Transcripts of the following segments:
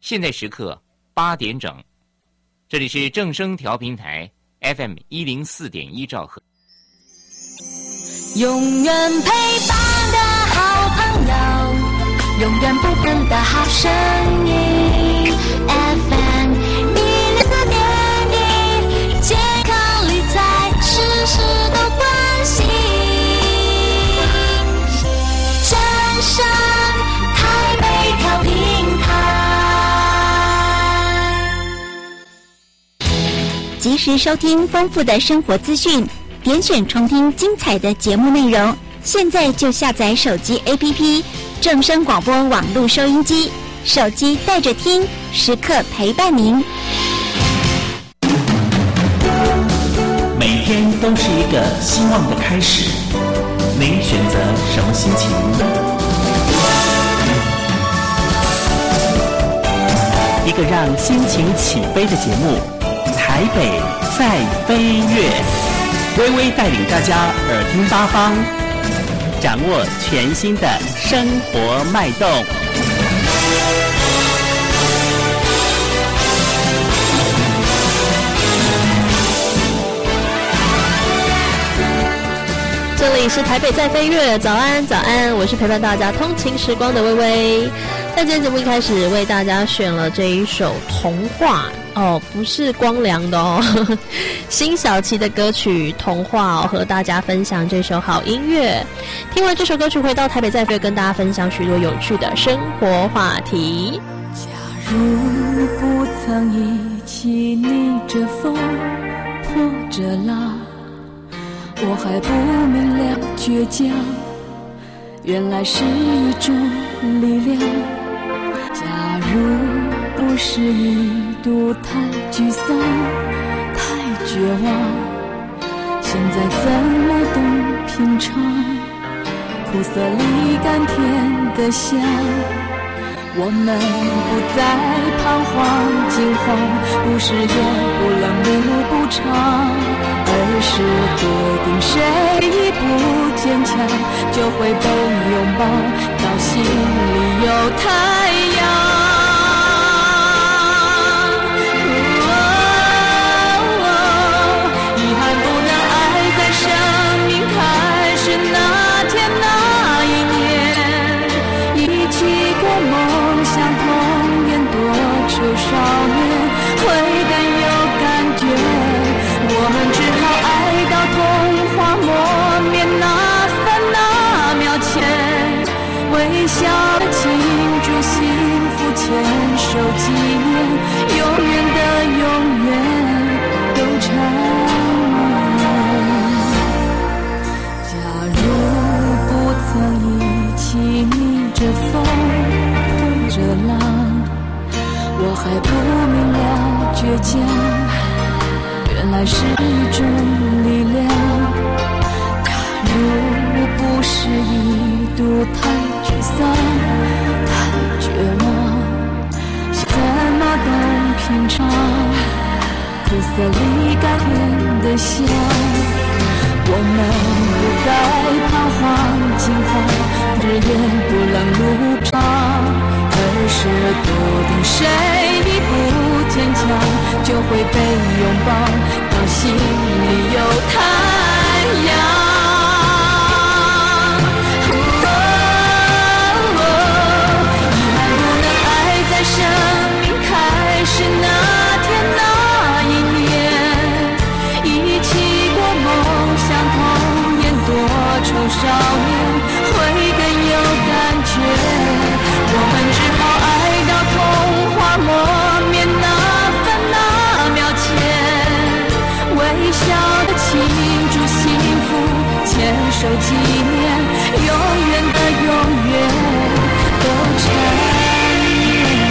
现在时刻8点整，这里是正声调频台 FM 104.1兆赫。 永远陪伴的好朋友，永远不变的好声音 FM 104.1，健康理财事事都关心，正声台北调频台， 及时收听丰富的生活资讯，点选重听精彩的节目内容，现在就下载手机 APP 正声广播网络收音机，手机带着听，时刻陪伴您。 每天都是一个希望的开始，您选择什么心情？一个让心情起飞的节目，台北在飞跃。微微带领大家耳听八方，掌握全新的生活脉动。 这里是台北在飞跃，早安早安，我是陪伴大家通勤时光的微微。在今天节目一开始为大家选了这一首童话哦，不是光良的哦，辛晓琪的歌曲《童话》哦，和大家分享这首好音乐。听完这首歌曲，回到台北在飞，跟大家分享许多有趣的生活话题。 假如不曾一起逆着风破着浪，我还不明了倔强原来是一种力量。假如不是一度太沮丧太绝望，现在怎么懂品尝苦涩里甘甜的香。我们不再彷徨惊慌，不是也不冷漠不长，而是笃定谁一不坚强就会被拥抱到心里有太阳。遗憾不能爱在生命开始那天那一年，一起过梦想童年多愁少年会更有感觉。我们只好爱到童话磨灭那分那秒前，微笑的庆祝幸福，牵手纪念，永远的永远都缠绵。假如不曾一起逆着风拖着浪，我还不明了倔强原来是一种力量。假如不是一度太沮丧太绝望，怎么懂品尝苦涩里甘甜的香。我们不再彷徨惊慌，日夜不冷不长，而是笃定谁一不坚强就会被拥抱到心里有太阳。遗憾不能爱在生命开始那天那一年，一起过梦想童年多愁少年会更有感觉。我们只好爱到童话磨灭那分那秒前，微笑的庆祝幸福，牵手纪念，永远的永远都缠绵。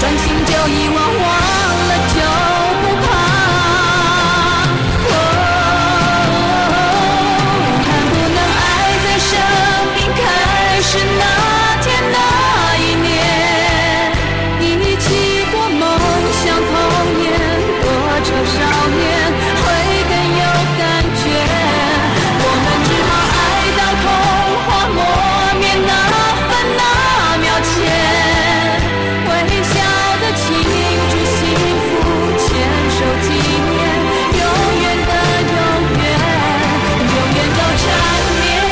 专心就遗忘，忘了就不怕。看不能爱在生命开始那天那一年，一起过梦想童年，多愁少年会更有感觉。我们只好爱到童话磨灭那分那秒前，微笑的庆祝幸福，牵手纪念，永远的永远，永远都缠绵。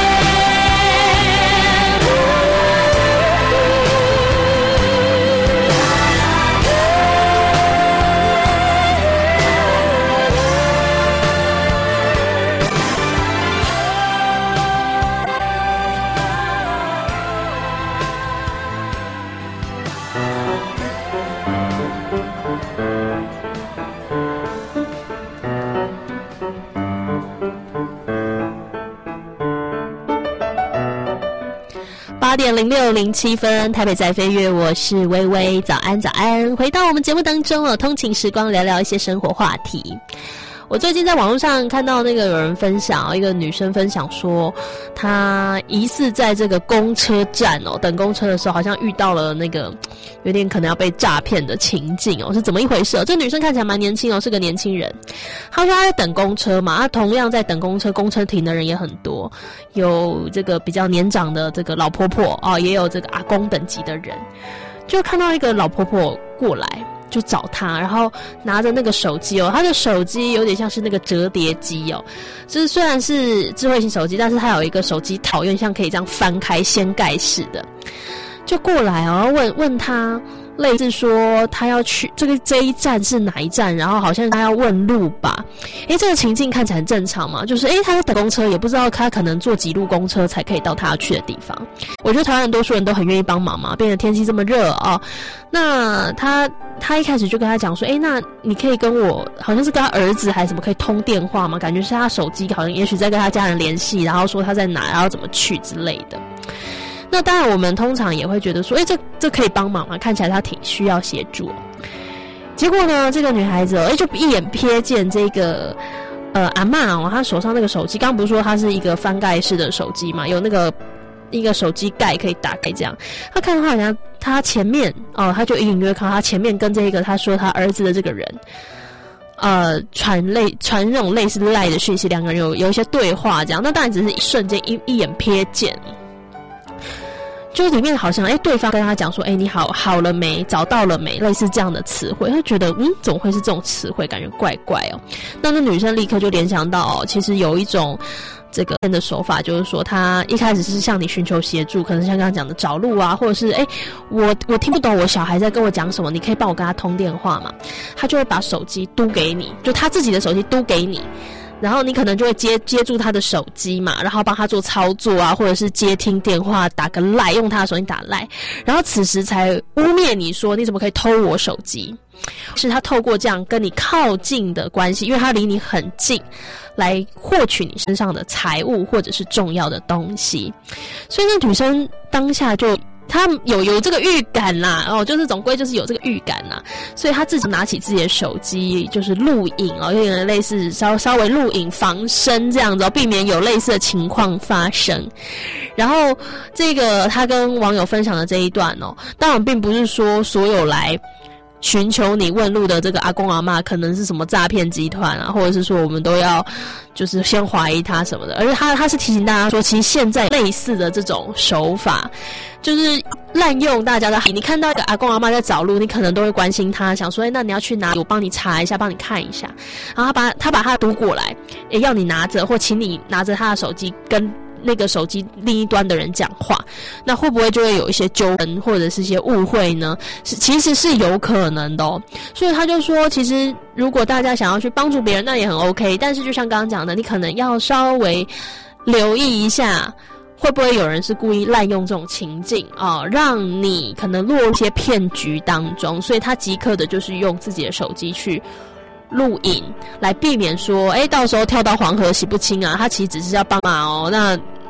8点06:07，台北在飞跃，我是微微，早安早安，回到我们节目当中了，通勤时光，聊聊一些生活话题。我最近在网络上看到那个有人分享，一个女生分享说，她疑似在这个公车站等公车的时候，好像遇到了那个有点可能要被诈骗的情境是怎么一回事这个女生看起来蛮年轻是个年轻人。她说她在等公车嘛，她同样在等公车，公车停的人也很多，有这个比较年长的这个老婆婆也有这个阿公等级的人，就看到一个老婆婆过来。就找他，然后拿着那个手机他的手机有点像是那个折叠机就是虽然是智慧型手机，但是它有一个手机套，有点像可以这样翻开掀盖式的，就过来问他，类似说他要去这一站是哪一站，然后好像他要问路吧。这个情境看起来很正常嘛，就是他在等公车，也不知道他可能坐几路公车才可以到他要去的地方。我觉得台湾多数人都很愿意帮忙嘛，变得天气这么热那他一开始就跟他讲说，那你可以跟我，好像是跟他儿子还是什么可以通电话吗？感觉是他手机好像也许在跟他家人联系，然后说他在哪，然后怎么去之类的。那当然我们通常也会觉得说，这可以帮忙吗？看起来他挺需要协助结果呢，这个女孩子就一眼瞥见这个阿嬷她手上那个手机，刚刚不是说它是一个翻盖式的手机嘛，有那个一个手机盖可以打开这样。她看到好像她前面她就隐约看到她前面跟这个她说她儿子的这个人传那种类似赖的讯息，两个人有一些对话这样。那当然只是一瞬间一眼瞥见。就里面好像对方跟他讲说你好了没，找到了没，类似这样的词汇，他觉得怎么会是这种词汇，感觉怪怪那女生立刻就联想到其实有一种这个的手法，就是说他一开始是向你寻求协助，可能像刚刚讲的找路或者是我听不懂我小孩在跟我讲什么，你可以帮我跟他通电话嘛。他就会把手机嘟给你，就他自己的手机嘟给你，然后你可能就会接住他的手机嘛，然后帮他做操作或者是接听电话，打个赖，用他的手机打赖，然后此时才污蔑你说你怎么可以偷我手机。是他透过这样跟你靠近的关系，因为他离你很近，来获取你身上的财物或者是重要的东西。所以那女生当下就他有这个预感啦就是总归就是有这个预感啦，所以他自己拿起自己的手机就是录影有点类似稍微录影防身这样子避免有类似的情况发生。然后这个他跟网友分享的这一段当然并不是说所有来寻求你问路的这个阿公阿嬷可能是什么诈骗集团或者是说我们都要就是先怀疑他什么的，而且他是提醒大家说，其实现在类似的这种手法就是滥用大家的。你看到一个阿公阿嬷在找路，你可能都会关心他，想说那你要去哪里，我帮你查一下，帮你看一下。然后他把他读过来要你拿着，或请你拿着他的手机跟那个手机另一端的人讲话，那会不会就会有一些纠纷或者是一些误会呢？其实是有可能的所以他就说，其实如果大家想要去帮助别人，那也很 OK， 但是就像刚刚讲的，你可能要稍微留意一下，会不会有人是故意滥用这种情境让你可能落入一些骗局当中。所以他即刻的就是用自己的手机去录影，来避免说到时候跳到黄河洗不清他其实只是要帮忙那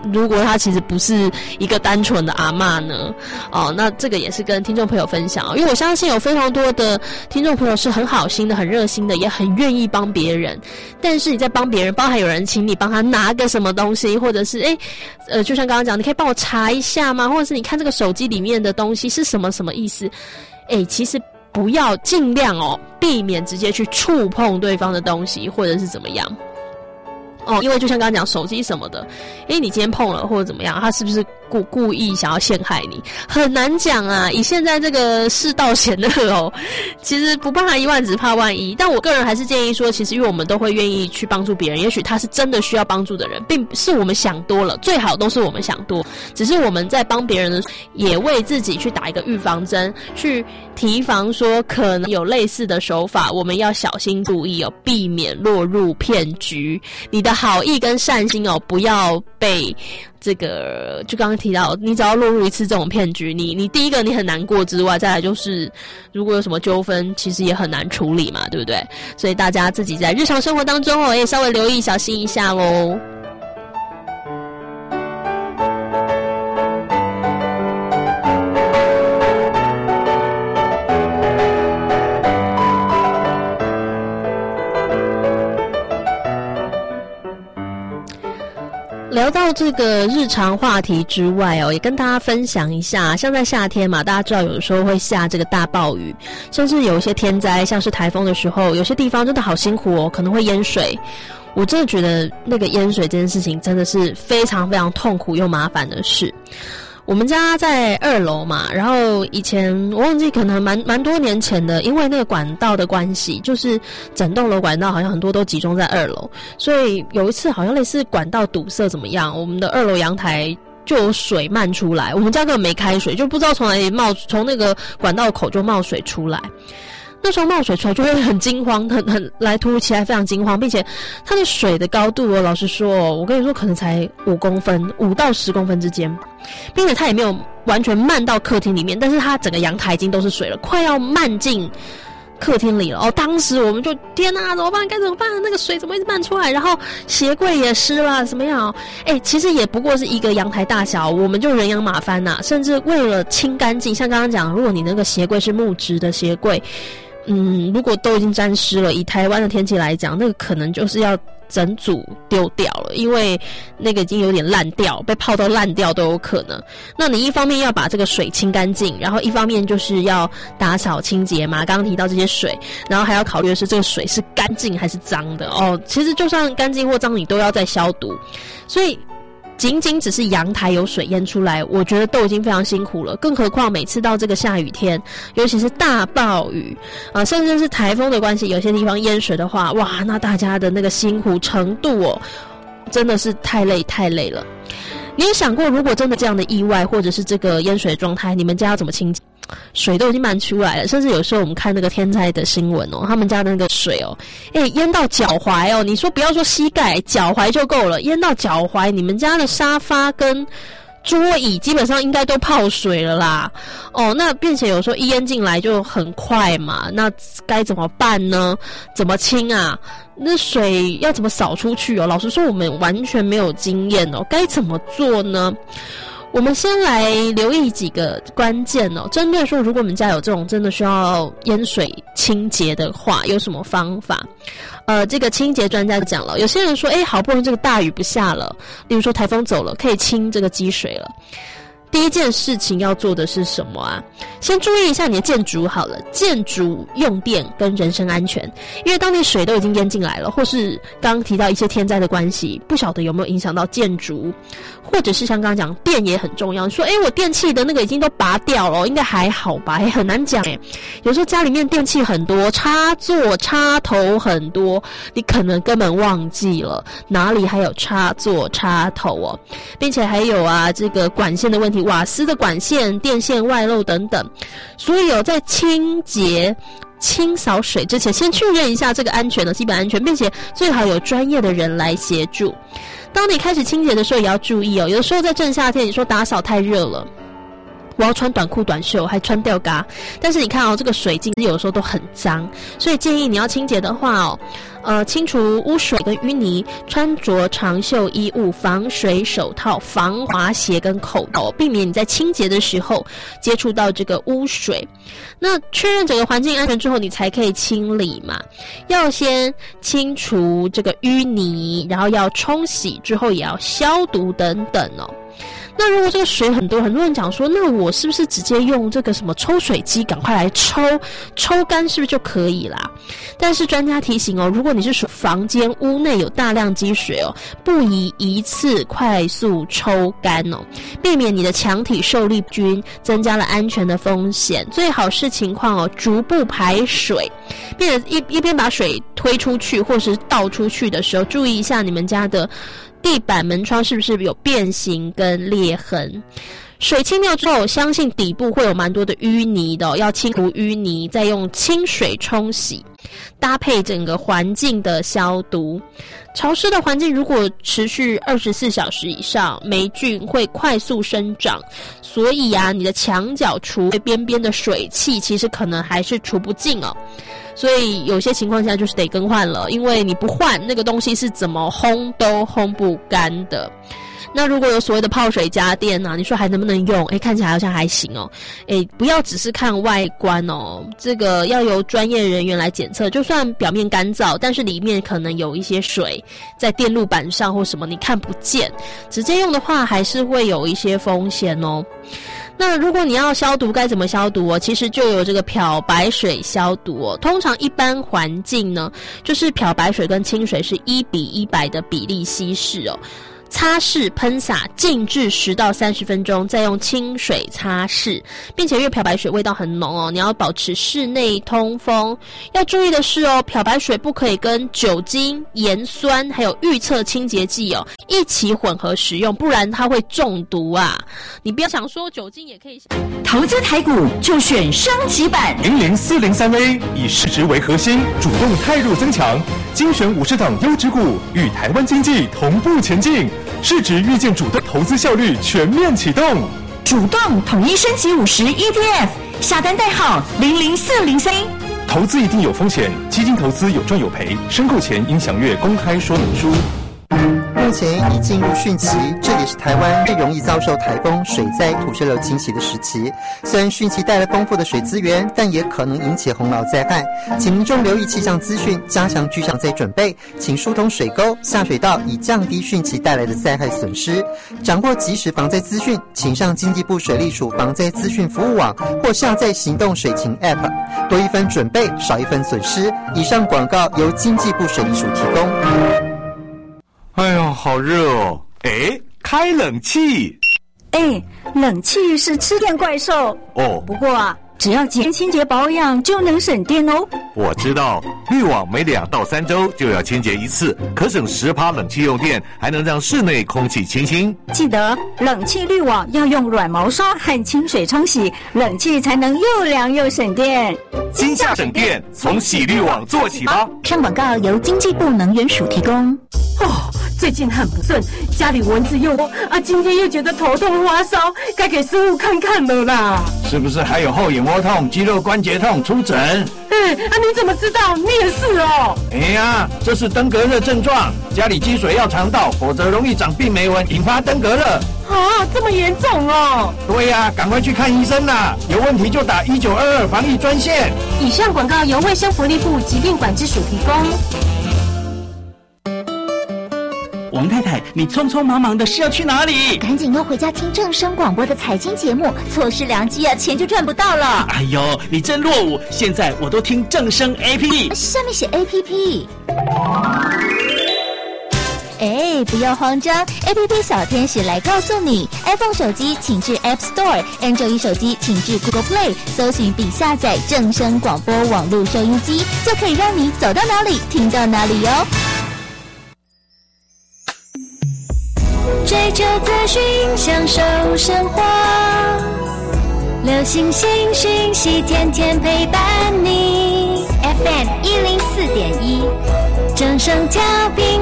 如果他其实不是一个单纯的阿嬷呢？哦，那这个也是跟听众朋友分享，因为我相信有非常多的听众朋友是很好心的、很热心的，也很愿意帮别人。但是你在帮别人，包含有人请你帮他拿个什么东西，或者是就像刚刚讲，你可以帮我查一下吗？或者是你看这个手机里面的东西是什么意思？其实不要尽量避免直接去触碰对方的东西，或者是怎么样。因为就像刚刚讲手机什么的，你今天碰了或者怎么样，他是不是故意想要陷害你？很难讲啊。以现在这个世道险恶其实不怕一万，只怕万一。但我个人还是建议说，其实因为我们都会愿意去帮助别人，也许他是真的需要帮助的人，并不是我们想多了，最好都是我们想多，只是我们在帮别人的，也为自己去打一个预防针，去提防说可能有类似的手法，我们要小心注意避免落入骗局。你的好意跟善心不要被这个，就刚刚提到，你只要落入一次这种骗局，你第一个你很难过之外，再来就是如果有什么纠纷，其实也很难处理嘛，对不对？所以大家自己在日常生活当中也稍微留意小心一下咯。聊到这个日常话题之外也跟大家分享一下，像在夏天嘛，大家知道有的时候会下这个大暴雨，甚至有一些天灾，像是台风的时候，有些地方真的好辛苦可能会淹水。我真的觉得那个淹水这件事情真的是非常非常痛苦又麻烦的事。我们家在2楼嘛，然后以前我忘记可能蛮多年前的，因为那个管道的关系，就是整栋楼管道好像很多都集中在2楼，所以有一次好像类似管道堵塞怎么样，我们的2楼阳台就有水漫出来，我们家根本没开水，就不知道从哪里从那个管道口就冒水出来。那时候冒水出来就会很惊慌，很来突如其来，非常惊慌，并且它的水的高度老实说我跟你说可能才5公分，5到10公分之间，并且它也没有完全漫到客厅里面，但是它整个阳台已经都是水了，快要漫进客厅里了当时我们就天哪，怎么办？该怎么办？那个水怎么一直漫出来？然后鞋柜也湿了，怎么样？其实也不过是一个阳台大小，我们就人仰马翻呐，甚至为了清干净，像刚刚讲，如果你那个鞋柜是木质的鞋柜，如果都已经沾湿了，以台湾的天气来讲，那个可能就是要整组丢掉了，因为那个已经有点烂掉，被泡到烂掉都有可能。那你一方面要把这个水清干净，然后一方面就是要打扫清洁嘛，刚刚提到这些水，然后还要考虑的是这个水是干净还是脏的其实就算干净或脏你都要再消毒，所以仅仅只是阳台有水淹出来，我觉得都已经非常辛苦了，更何况每次到这个下雨天，尤其是大暴雨甚至是台风的关系，有些地方淹水的话，哇，那大家的那个辛苦程度真的是太累了。你有想过，如果真的这样的意外或者是这个淹水的状态，你们家要怎么清洁？水都已经漫出来了，甚至有时候我们看那个天灾的新闻他们家的那个水淹到脚踝你说不要说膝盖，脚踝就够了，淹到脚踝，你们家的沙发跟桌椅基本上应该都泡水了啦那并且有时候一淹进来就很快嘛，那该怎么办呢？怎么清啊？那水要怎么扫出去老实说我们完全没有经验该怎么做呢？我们先来留意几个关键针对说如果我们家有这种真的需要淹水清洁的话，有什么方法？这个清洁专家讲了，有些人说好不容易这个大雨不下了，例如说台风走了，可以清这个积水了。第一件事情要做的是什么啊？先注意一下你的建筑好了，建筑用电跟人身安全，因为当你水都已经淹进来了，或是刚刚提到一些天灾的关系，不晓得有没有影响到建筑，或者是像刚刚讲电也很重要，你说我电器的那个已经都拔掉了，应该还好吧？很难讲有时候家里面电器很多，插座插头很多，你可能根本忘记了哪里还有插座插头并且还有这个管线的问题，瓦斯的管线、电线外漏等等，所以在清洁清扫水之前，先确认一下这个安全的基本安全，并且最好有专业的人来协助。当你开始清洁的时候也要注意有的时候在正夏天，你说打扫太热了， 我要穿短裤短袖还穿吊嘎，但是你看哦，这个水晶有的时候都很脏，所以建议你要清洁的话哦，清除污水跟淤泥，穿着长袖衣物、防水手套、防滑鞋跟口罩，避免你在清洁的时候接触到这个污水。那确认整个环境安全之后，你才可以清理嘛。要先清除这个淤泥，然后要冲洗，之后也要消毒等等哦。那如果这个水很多人讲说，那我是不是直接用这个什么抽水机赶快来抽干是不是就可以啦？但是专家提醒哦，如果你是属房间屋内有大量积水哦，不宜一次快速抽干哦，避免你的墙体受力均，增加了安全的风险。最好是情况哦，逐步排水，并且一边把水推出去或是倒出去的时候，注意一下你们家的地板门窗是不是有变形跟裂痕。水清掉之后，相信底部会有蛮多的淤泥的要清除淤泥，再用清水冲洗，搭配整个环境的消毒。潮湿的环境如果持续24小时以上，霉菌会快速生长，所以你的墙角除边边的水汽其实可能还是除不尽哦。所以有些情况下就是得更换了，因为你不换那个东西是怎么烘都烘不干的。那如果有所谓的泡水家电你说还能不能用？看起来好像还行哦。不要只是看外观哦，这个要由专业人员来检测。就算表面干燥，但是里面可能有一些水在电路板上或什么你看不见，直接用的话还是会有一些风险哦。那如果你要消毒该怎么消毒其实就有这个漂白水消毒通常一般环境呢，就是漂白水跟清水是1:100的比例稀释擦拭喷洒静置10到30分钟，再用清水擦拭，并且因为漂白水味道很浓你要保持室内通风。要注意的是漂白水不可以跟酒精、盐酸还有预测清洁剂一起混合使用，不然它会中毒你不要想说酒精也可以。 投资台股就选升级版 00403A， 以市值为核心，主动汰弱增强，精选50档优质股，与台湾经济同步前进。市值预见主动，投资效率全面启动， 主动统一升级50 ETF， 下单代号00403。 投资一定有风险，基金投资有赚有赔，申购前应详阅公开说明书。 目前已进入汛期，这也是台湾最容易遭受台风、水灾、土石流侵袭的时期。虽然汛期带来丰富的水资源，但也可能引起洪涝灾害，请民众留意气象资讯，加强居防灾准备，请疏通水沟、下水道，以降低汛期带来的灾害损失。掌握即时防灾资讯，请上经济部水利署防灾资讯服务网或下载行动水情 App， 多一分准备，少一分损失。以上广告由经济部水利署提供。 哎呀，好热哦！开冷气。 冷气是吃电怪兽哦。 不过只要节清洁保养就能省电哦。 我知道，滤网每2到3周就要清洁一次，可省10%冷气用电，还能让室内空气清新。 记得冷气滤网要用软毛刷和清水冲洗，冷气才能又凉又省电。 今夏省电，从洗滤网做起吧。 上广告由经济部能源署提供。 最近很不顺，家里蚊子又多今天又觉得头痛发烧，该给师傅看看了啦。 是不是还有后眼窝痛、肌肉关节痛？出诊。 你怎么知道？你也是哦。 这是登革热症状，家里积水要肠道，否则容易长病媒蚊，引发登革热。 这么严重哦？ 对呀，赶快去看医生啦！有问题就打1922防疫专线。 以上广告由卫生福利部疾病管制署提供。 王太太，你匆匆忙忙的是要去哪里？ 赶紧要回家听正声广播的财经节目，错失良机钱就赚不到了。 哎呦，你真落伍！现在我都听正声 APP， 上面写 APP。不要慌张 ，APP 小天使来告诉你 ，iPhone 手机请至 App Store，Android 手机请至 Google Play， 搜寻并下载正声广播网络收音机，就可以让你走到哪里听到哪里哦。追求资讯，享受生活，流行新讯息，天天陪伴你。FM 104.1，正声调频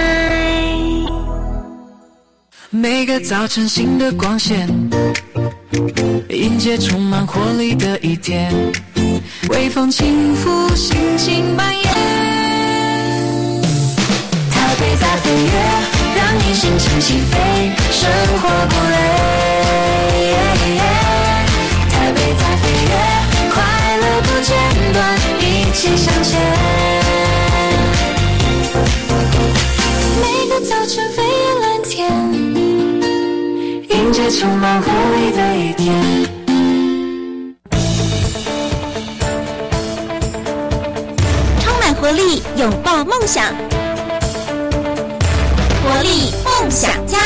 台。 每个早晨新的光线， 迎接充满活力的一天，微风轻拂，心情蔓延。台北在飞跃，让你心情起飞，生活不累。台北在飞跃，快乐不间断，一起向前。每个早晨飞越蓝天，迎接充满活力的一天。 充满活力，拥抱梦想，活力梦想家。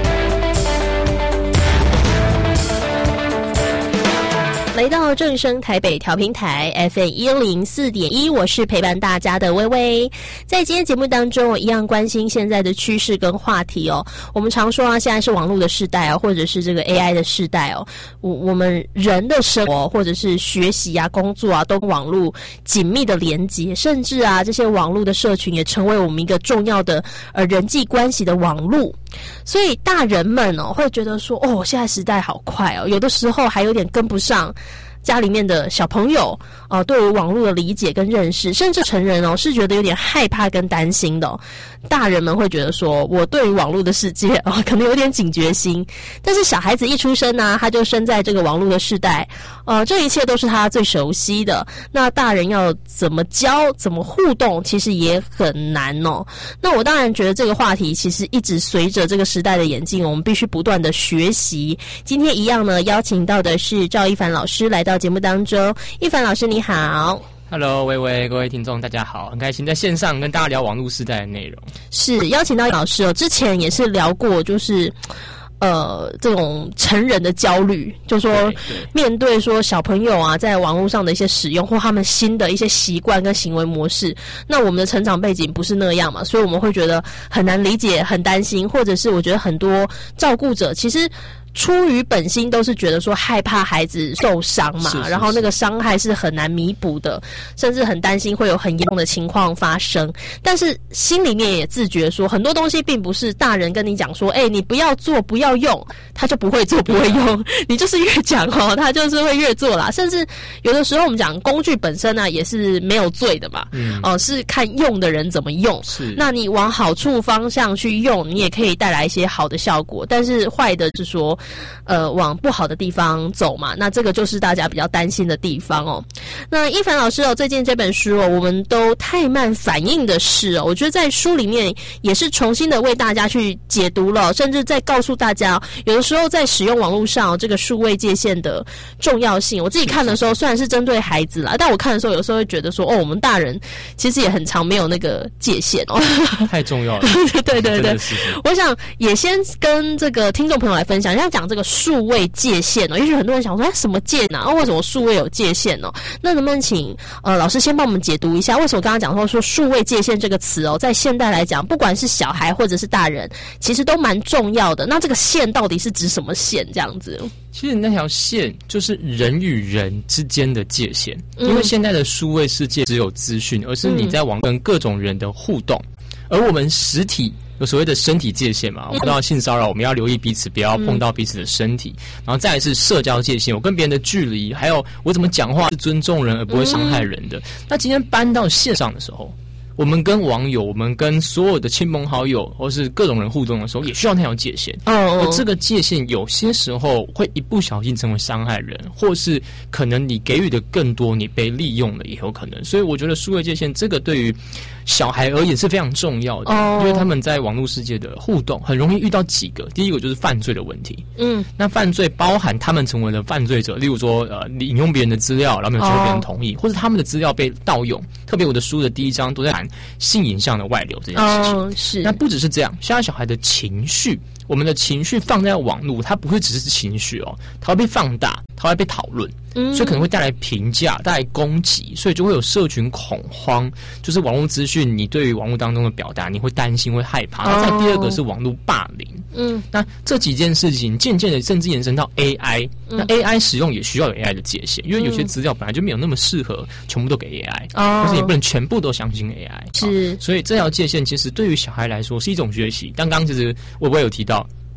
来到正声台北调频台 FM104.1， 我是陪伴大家的微微。在今天节目当中，我一样关心现在的趋势跟话题哦。我们常说啊，现在是网络的时代哦，或者是这个 AI 的时代哦。我们人的生活或者是学习啊、工作啊，都跟网络紧密的连接，甚至啊，这些网络的社群也成为我们一个重要的人际关系的网络。所以大人们哦，会觉得说，哦，现在时代好快哦，有的时候还有点跟不上家里面的小朋友对于网络的理解跟认识，甚至成人是觉得有点害怕跟担心的哦。大人们会觉得说，我对于网络的世界可能有点警觉心，但是小孩子一出生呢，他就生在这个网络的世代，这一切都是他最熟悉的。那大人要怎么教、怎么互动，其实也很难哦。那我当然觉得这个话题其实一直随着这个时代的演进，我们必须不断的学习。今天一样呢，邀请到的是赵一凡老师来到节目当中。一凡老师你好。 Hello， 微微，各位听众大家好，很开心在线上跟大家聊网络时代的内容。 是邀请到老师之前也是聊过，就是这种成人的焦虑，就说面对说小朋友啊在网络上的一些使用或他们新的一些习惯跟行为模式，那我们的成长背景不是那样嘛，所以我们会觉得很难理解、很担心，或者是我觉得很多照顾者其实出于本心都是觉得说害怕孩子受伤嘛，然后那个伤害是很难弥补的，甚至很担心会有很严重的情况发生。但是心里面也自觉说，很多东西并不是大人跟你讲说，你不要做、不要用，他就不会做、不会用。你就是越讲他就是会越做啦。甚至有的时候我们讲工具本身呢，也是没有罪的嘛，是看用的人怎么用。是，那你往好处方向去用，你也可以带来一些好的效果。但是坏的是说，往不好的地方走嘛，那这个就是大家比较担心的地方哦。那一凡老师最近这本书我们都太慢反应的事我觉得在书里面也是重新的为大家去解读了，甚至在告诉大家有的时候在使用网络上这个数位界限的重要性。我自己看的时候虽然是针对孩子啦，但我看的时候有时候会觉得说，我们大人其实也很常没有那个界限太重要了。 对对对，我想也先跟这个听众朋友来分享，要讲这个数位界限也许很多人想说什么界呢？为什么数位有界限那能不能请老师先帮我们解读一下，为什么刚刚讲说数位界限这个词在现代来讲，不管是小孩或者是大人，其实都蛮重要的。那这个线到底是指什么线这样子？ 其实那条线就是人与人之间的界限，因为现在的数位世界只有资讯，而是你在网跟各种人的互动，而我们实体有所谓的身体界限嘛，我们知道性骚扰，我们要留意彼此不要碰到彼此的身体，然后再来是社交界限，我跟别人的距离，还有我怎么讲话是尊重人而不会伤害人的。那今天搬到线上的时候，我们跟网友，我们跟所有的亲朋好友或是各种人互动的时候，也需要那条界限。而这个界限有些时候会一不小心成为伤害人，或是可能你给予的更多，你被利用了也有可能。所以我觉得数位界限这个对于小孩而言是非常重要的，因为他们在网络世界的互动很容易遇到几个，第一个就是犯罪的问题。那犯罪包含他们成为了犯罪者，例如说引用别人的资料，然后没有经过别人同意，或者他们的资料被盗用。特别我的书的第一章都在谈性影像的外流这件事情。是。那不只是这样，现在小孩的情绪，我们的情绪放在网络，它不会只是情绪它会被放大，它会被讨论。所以可能会带来评价，带来攻击，所以就会有社群恐慌，就是网络资讯你对于网络当中的表达你会担心会害怕。再第二个是网络霸凌。那这几件事情渐渐的甚至延伸到 AI。那 AI 使用也需要有 AI 的界限，因为有些资料本来就没有那么适合全部都给 AI，但是你不能全部都相信 AI。是。所以这条界限其实对于小孩来说是一种学习。但刚刚其实我有提到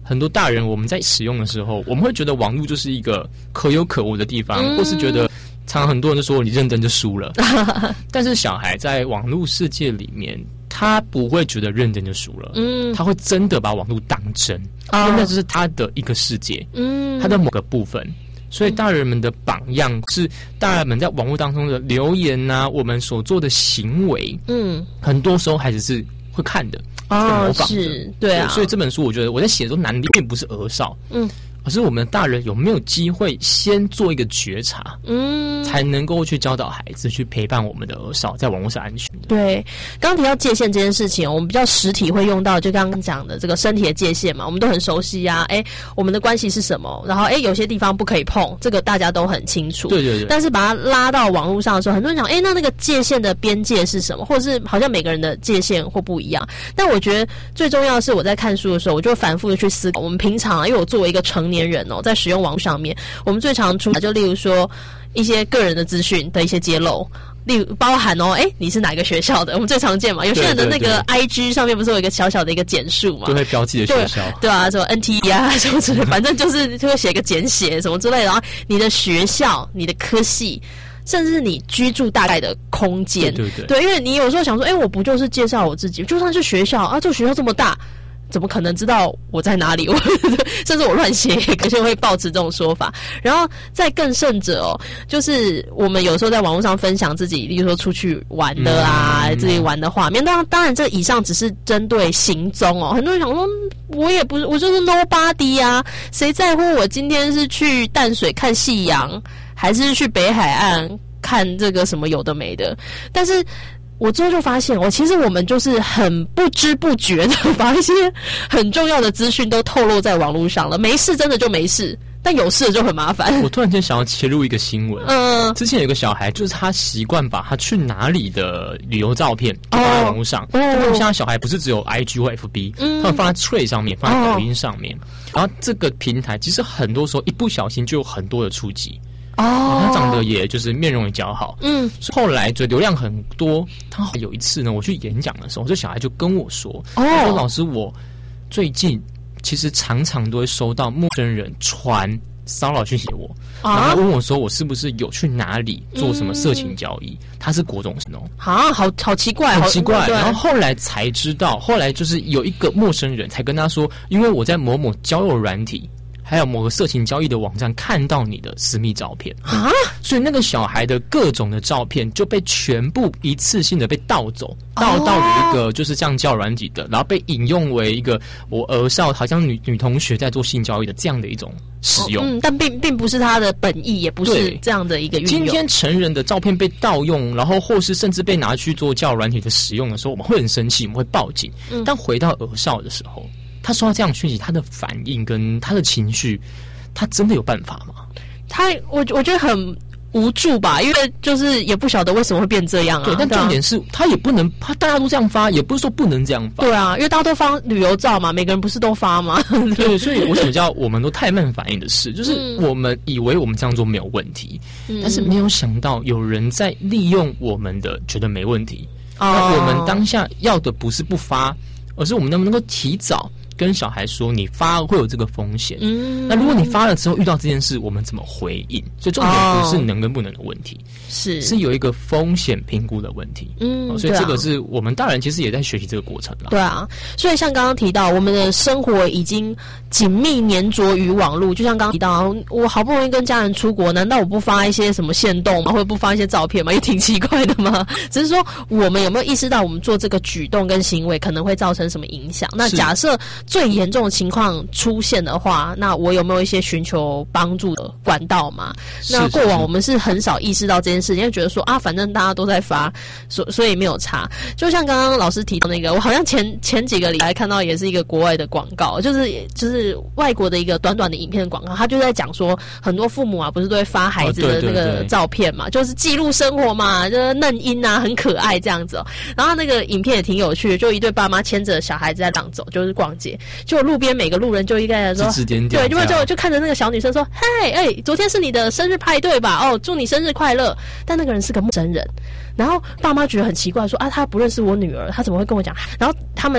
很多大人我们在使用的时候，我们会觉得网络就是一个可有可无的地方，或是觉得常常很多人就说你认真就输了。但是小孩在网络世界里面，他不会觉得认真就输了，他会真的把网络当真，因为那就是他的一个世界，他的某个部分。所以大人们的榜样是大人们在网络当中的留言啊，我们所做的行为，很多时候孩子是会看的，模仿的， 是，对啊。 所以这本书我觉得我在写的时候难的并不是儿少，可是我们大人有没有机会先做一个觉察，才能够去教导孩子，去陪伴我们的儿少在网络上安全的。 对，刚提到界限这件事情，我们比较实体会用到，就刚刚讲的这个身体的界限嘛，我们都很熟悉啊。我们的关系是什么？然后有些地方不可以碰，这个大家都很清楚。 对对对。 但是把它拉到网络上的时候，很多人讲，那个界限的边界是什么？或者是好像每个人的界限或不一样。但我觉得最重要的是，我在看书的时候，我就反复的去思考，我们平常因为我作为一个成年人在使用网络上面，我们最常出就例如说一些个人的资讯的一些揭露，例如包含你是哪个学校的，我们最常见嘛。有些人的那个 IG 上面不是有一个小小的一个简述嘛， 就会标记的学校， 对啊，什么 NT 啊什么之类，反正就是就会写个简写什么之类的。然后你的学校、你的科系，甚至是你居住大概的空间，对，因为你有时候想说，我不就是介绍我自己，就算是学校啊，这个学校这么大，怎么可能知道我在哪里？甚至我乱写，可是会抱持这种说法。然后再更甚者就是我们有时候在网络上分享自己，例如说出去玩的啊，自己玩的画面。当然，这以上只是针对行踪很多人想说，我也不是，我就是 nobody 啊，谁在乎我今天是去淡水看夕阳，还是去北海岸看这个什么有的没的？但是我之后就发现，其实我们就是很不知不觉的把一些很重要的资讯都透露在网络上了。没事真的就没事，但有事就很麻烦。 我突然间想要切入一个新闻，之前有个小孩，就是他习惯把他去哪里的旅游照片放在网络上。因为现在小孩不是只有 IG 或 FB，他们放在 Tray 上面，放在抖音上面。然后这个平台其实很多时候一不小心就有很多的触及。他长得也就是面容也姣好，后来就流量很多。他有一次呢，我去演讲的时候，这小孩就跟我说：“他说老师，我最近其实常常都会收到陌生人传骚扰讯息给我，然后问我说我是不是有去哪里做什么色情交易？他是国中生好奇怪， 好奇怪。然后后来才知道，后来就是有一个陌生人才跟他说，因为我在某某交友软体。”还有某个色情交易的网站看到你的私密照片所以那个小孩的各种的照片就被全部一次性的被盗走，盗到有一个就是这样交友软体的，然后被引用为一个我儿少好像女同学在做性交易的这样的一种使用， 但并不是他的本意，也不是这样的一个运用。 今天成人的照片被盗用，然后或是甚至被拿去做交友软体的使用的时候，我们会很生气，我们会报警。但回到儿少的时候，他收到这样的讯息，他的反应跟他的情绪，他真的有办法吗？ 我觉得很无助吧，因为就是也不晓得为什么会变这样啊。 对，但重点是他也不能，大家都这样发，也不是说不能这样发。 对啊，因为大家都发旅游照嘛，每个人不是都发吗？ 对，所以我想叫我们都太慢反应的事，就是我们以为我们这样做没有问题，但是没有想到有人在利用我们的觉得没问题。那我们当下要的不是不发，而是我们能不能够提早跟小孩说你发会有这个风险，那如果你发了之后遇到这件事，我们怎么回应？所以重点不是能跟不能的问题，是有一个风险评估的问题。所以这个是我们大人其实也在学习这个过程了。 对啊，所以像刚刚提到，我们的生活已经紧密粘着于网络，就像刚刚提到，我好不容易跟家人出国，难道我不发一些什么限动吗？或者不发一些照片吗？也挺奇怪的嘛。只是说我们有没有意识到，我们做这个举动跟行为可能会造成什么影响？那假设最严重的情况出现的话，那我有没有一些寻求帮助的管道嘛？那过往我们是很少意识到这件事情，因为觉得说反正大家都在发，所以没有差。就像刚刚老师提到那个，我好像前几个礼拜看到也是一个国外的广告，就是外国的一个短短的影片的广告，他就在讲说，很多父母啊不是都会发孩子的那个照片嘛，就是记录生活嘛，就是嫩婴啊很可爱这样子然后那个影片也挺有趣的，就一对爸妈牵着小孩子在廊走，就是逛街，就路边每个路人就一个人说指指点点， 对，就看着那个小女生说，嗨，昨天是你的生日派对吧？祝你生日快乐。但那个人是个陌生人，然后爸妈觉得很奇怪，说他不认识我女儿，他怎么会跟我讲？然后他们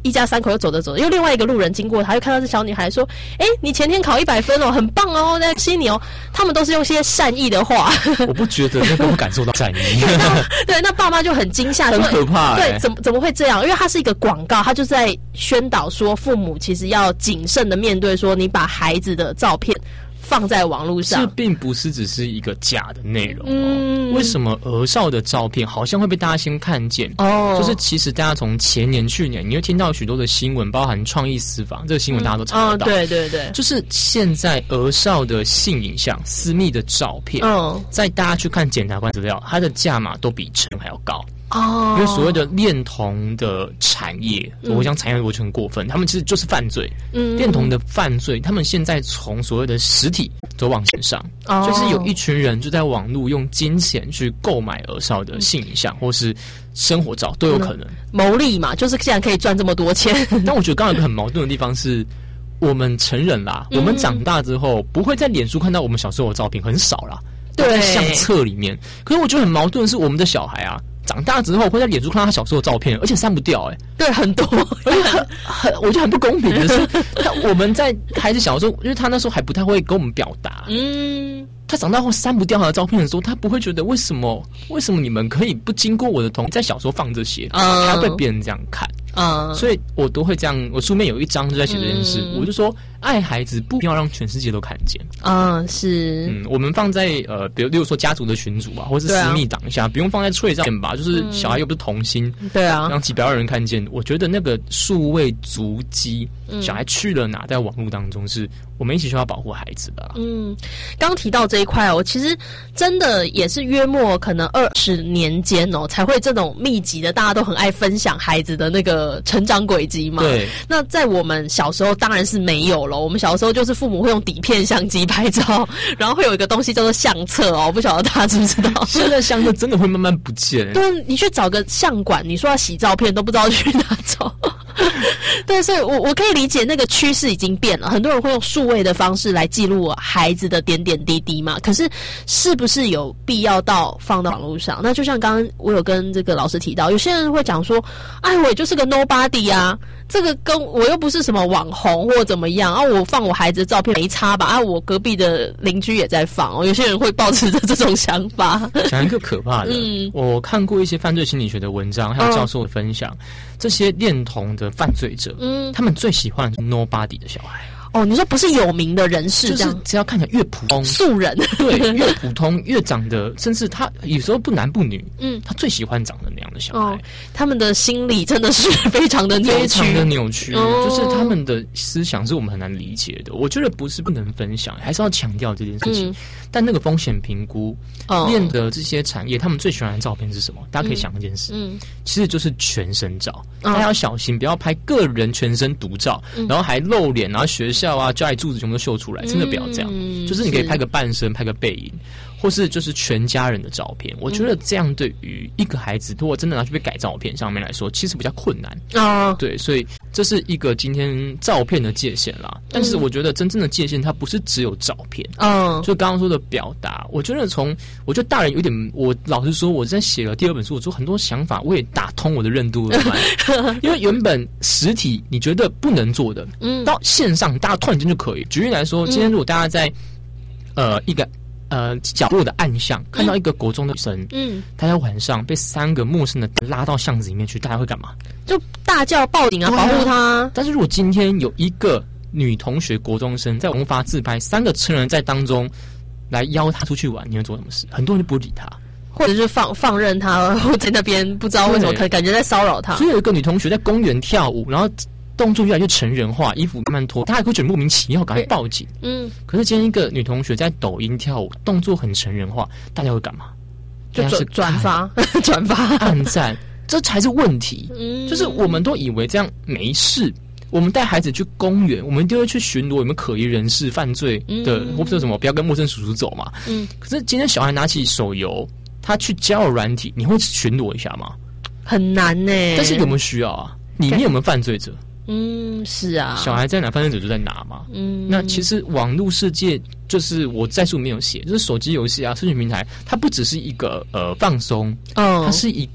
一家三口又走着走着，又另外一个路人经过，他又看到这小女孩说：“哎，你前天考100分哦，很棒哦，在吸你哦。”他们都是用些善意的话。 我不觉得那个会感受到善意。 对，那爸妈就很惊吓， 很可怕。 对，怎么会这样？因为它是一个广告，它就在宣导说，父母其实要谨慎的面对说，你把孩子的照片放在网络上， 这并不是只是一个假的内容。为什么儿少的照片好像会被大家先看见？就是其实大家从前年、去年，你会听到许多的新闻，包含创意私房这个新闻，大家都查得到。 对对对， 就是现在儿少的性影像、私密的照片，在大家去看检察官资料，它的价码都比成还要高。因为所谓的恋童的产业，我讲产业我觉得很过分，他们其实就是犯罪。恋童的犯罪，他们现在从所谓的实体走往线上，就是有一群人就在网络用金钱去购买儿少的性影像或是生活照都有可能牟利嘛，就是既然可以赚这么多钱。 但我觉得刚刚有一个很矛盾的地方是，我们成人啦，我们长大之后不会在脸书看到我们小时候的照片，很少啦，都在相册里面。可是我觉得很矛盾的是，我们的小孩啊，长大之后会在脸书看到他小时候的照片，而且删不掉。 对，很多， 而且我觉得很不公平的是，我们在孩子小的时候，因为他那时候还不太会跟我们表达，他长大后删不掉他的照片的时候，他不会觉得为什么你们可以不经过我的同意在小时候放这些，还要被别人这样看。所以我都会这样。我书面有一章就在写这件事，我就说爱孩子不要让全世界都看见。 是， 我们放在比如说家族的群组啊，或是私密档下，不用放在脆上面吧。就是小孩又不是童星， 对啊， 让几百万人看见。我觉得那个数位足迹，小孩去了哪，在网络当中是我们一起需要保护孩子的啦。 刚提到这一块，我其实真的也是约莫可能20年间才会这种密集的，大家都很爱分享孩子的那个成长轨迹嘛。 对。 那在我们小时候当然是没有了，我们小时候就是父母会用底片相机拍照，然后会有一个东西叫做相册我不晓得大家知不知道。 现在相册真的会慢慢不见。 对，你去找个相馆，你说要洗照片都不知道去哪找。对，所以我可以理解那个趋势已经变了，很多人会用数位的方式来记录孩子的点点滴滴嘛。可是是不是有必要到放到网络上？那就像刚刚我有跟这个老师提到，有些人会讲说，哎，我也就是个 nobody 啊，这个跟我又不是什么网红或怎么样啊，我放我孩子的照片没差吧？啊，我隔壁的邻居也在放有些人会抱持着这种想法。 讲一个可怕的，我看过一些犯罪心理学的文章，还有教授的分享，这些恋童的犯罪者，他们最喜欢 nobody 的小孩。 你说不是有名的人士， 就是只要看起来越普通素人， 对，越普通越长得，甚至他有时候不男不女，他最喜欢长得那样的小孩。 他们的心理真的是非常的扭曲， 非常的扭曲，就是他们的思想是我们很难理解的。我觉得不是不能分享，还是要强调这件事情。但那个风险评估，练的这些产业，他们最喜欢的照片是什么？大家可以想一件事，其实就是全身照。大家要小心，不要拍个人全身独照，然后还露脸，然后学校家里柱子全部都秀出来，真的不要这样。就是你可以拍个半身，拍个背影，或是就是全家人的照片。我觉得这样对于一个孩子，如果真的拿去被改照片上面来说，其实比较困难。对，所以这是一个今天照片的界限啦。但是我觉得真正的界限，它不是只有照片。就刚刚说的表达，我觉得大人有点，我老实说，我在写了第2本书，我做很多想法，我也打通我的任督二脉。因为原本实体你觉得不能做的，到线上大家突然间就可以。举例来说，今天如果大家在一个角落的暗巷看到一个国中的女生，她在晚上被3个陌生的拉到巷子里面去，大家会干嘛？ 就大叫报警啊，保护她。 但是如果今天有一个女同学国中生在网络发自拍，3个成人在当中来邀她出去玩，你会做什么事？很多人就不会理她， 或者是放任她在那边不知道为什么可能感觉在骚扰她。 所以有一个女同学在公园跳舞，然后动作越来越成人化，衣服慢慢脱，她还会觉得莫名其妙，赶快报警。可是今天一个女同学在抖音跳舞，动作很成人化，大家会干嘛？ 就转发按赞，这才是问题。就是我们都以为这样没事，我们带孩子去公园，我们一定会去巡逻有没有可疑人士、犯罪的，或者什么不要跟陌生叔叔走嘛。可是今天小孩拿起手游，他去交友软体，你会巡逻一下吗？ 很难呢。 但是有没有需要啊？里面有没有犯罪者？ 是啊， 小孩在哪，犯罪者就在哪嘛。那其实网络世界就是我在书里面有写，就是手机游戏啊、社群平台，它不只是一个放松，它是一个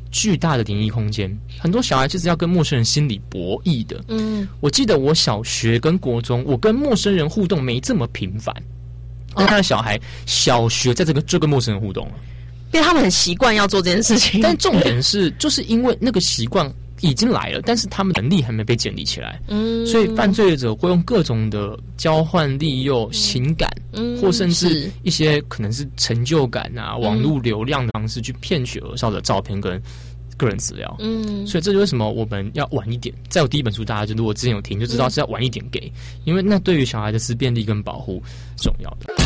巨大的灵异空间，很多小孩就是要跟陌生人心理博弈的。我记得我小学跟国中，我跟陌生人互动没这么频繁，但他的小孩小学在就跟陌生人互动了， 因为他们很习惯要做这件事情。 但重点是，就是因为那个习惯已经来了，但是他们能力还没被建立起来，所以犯罪者会用各种的交换、利诱、情感，或甚至一些可能是成就感啊、网络流量的方式去骗取儿少的照片跟个人资料。所以这就为什么我们要晚一点。在我第一本书，大家就如果之前有听就知道是要晚一点给，因为那对于小孩的思辨力跟保护是重要的。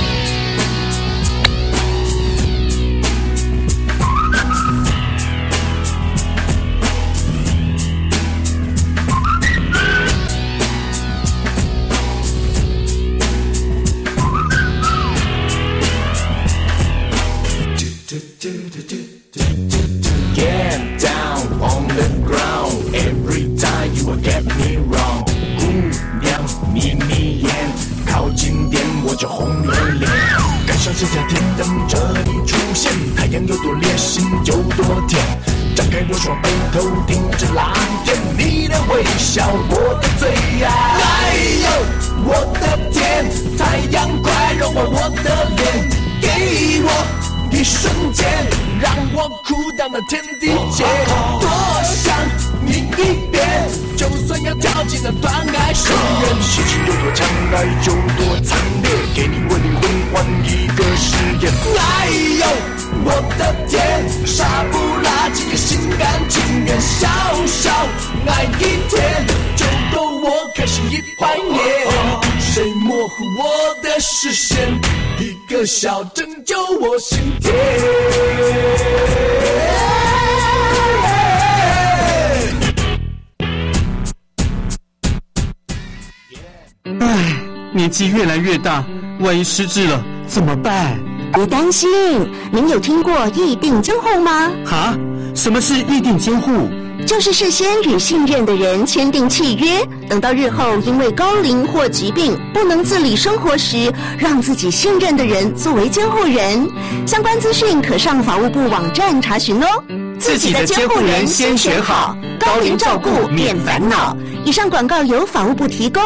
Get down on the ground. Every time you will get me wrong. 姑娘眯眯眼，靠近点我就红了脸。感伤是夏天等着你出现，太阳有多烈，心有多甜。张开我双背头，盯着蓝天，你的微笑我的最爱。哎呦，我的天，太阳快融化我的脸，给我一瞬间，让我哭到那天地间。多想你一遍，就算要跳进那断崖深渊。心情有多强爱，有多惨烈，给你为灵魂换一个誓言。哎呦，我的天，傻不拉几个心甘情愿，小小爱一天，就够我开心100年。谁模糊我的视线？一个笑拯救我心田。 唉，年纪越来越大，万一失智了怎么办？ 别担心，您有听过议定监护吗？ 哈？什么是议定监护？ 就是事先与信任的人签订契约，等到日后因为高龄或疾病不能自理生活时，让自己信任的人作为监护人。相关资讯可上法务部网站查询哦。 自己的监护人先选好，高龄照顾免烦恼。 以上广告由法务部提供。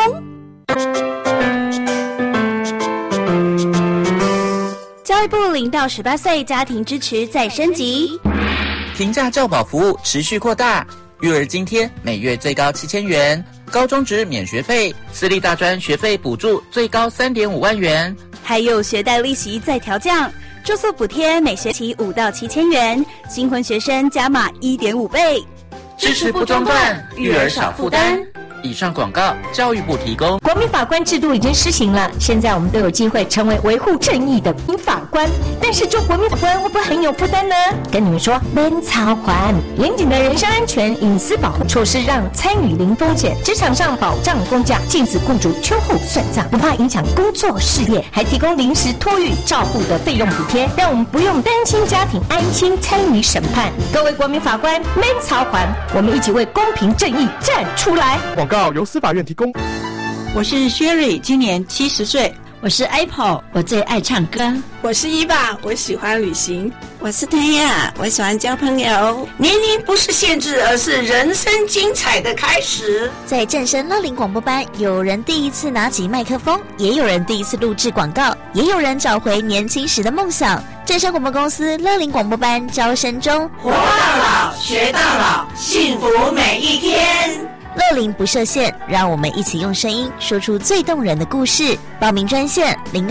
教育部0到18岁家庭支持再升级。 平价教保服务持续扩大，育儿津贴每月最高7000元，高中职免学费，私立大专学费补助最高3.5万元， 还有学贷利息再调降，住宿补贴每学期5到7000元，新婚学生加码1.5倍， 支持不中断，育儿少负担。以上广告，教育部提供。 国民法官制度已经施行了，现在我们都有机会成为维护正义的民法官。但是做国民法官会不会很有负担呢？跟你们说，免操还严谨的人身安全、隐私保护措施，让参与零风险，职场上保障公假，禁止雇主秋后算账，不怕影响工作事业，还提供临时托育照护的费用补贴，让我们不用担心家庭，安心参与审判。各位国民法官，免操还，我们一起为公平正义站出来。 广告由司法院提供。 我是 Sherry， 今年70岁。 我是 Apple， 我最爱唱歌。 我是伊爸，我喜欢旅行。 我是泰亚，我喜欢交朋友。 年龄不是限制，而是人生精彩的开始。 在正声乐龄广播班，有人第一次拿起麦克风，也有人第一次录制广告，也有人找回年轻时的梦想。正声广播公司乐龄广播班招生中， 活到老，学到老，幸福每一天。 乐龄不设限，让我们一起用声音说出最动人的故事。报名专线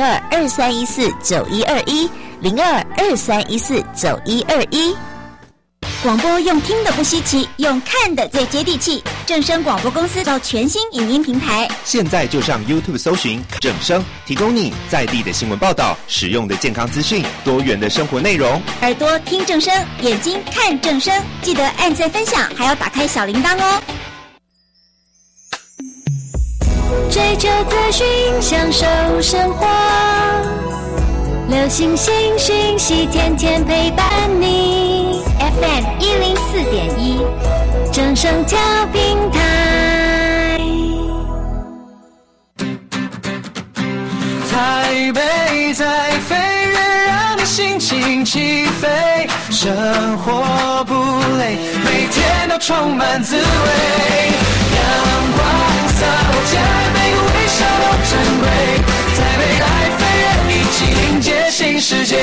02-2314-9121，02-2314-9121。广播用听的不稀奇，用看的最接地气。正声广播公司到全新影音平台， 现在就上 YouTube 搜寻正声，提供你在地的新闻报道、实用的健康资讯、多元的生活内容。 耳朵听正声，眼睛看正声，记得按赞分享，还要打开小铃铛哦。追求资讯，享受生活，流行新讯息，天天陪伴你。FM 104.1，正声调频台。 台北在飞跃，让你心情心起飞，生活不累，每天都充满滋味。阳光洒落下来，每个微笑都珍贵。台北爱飞跃，一起迎接新世界。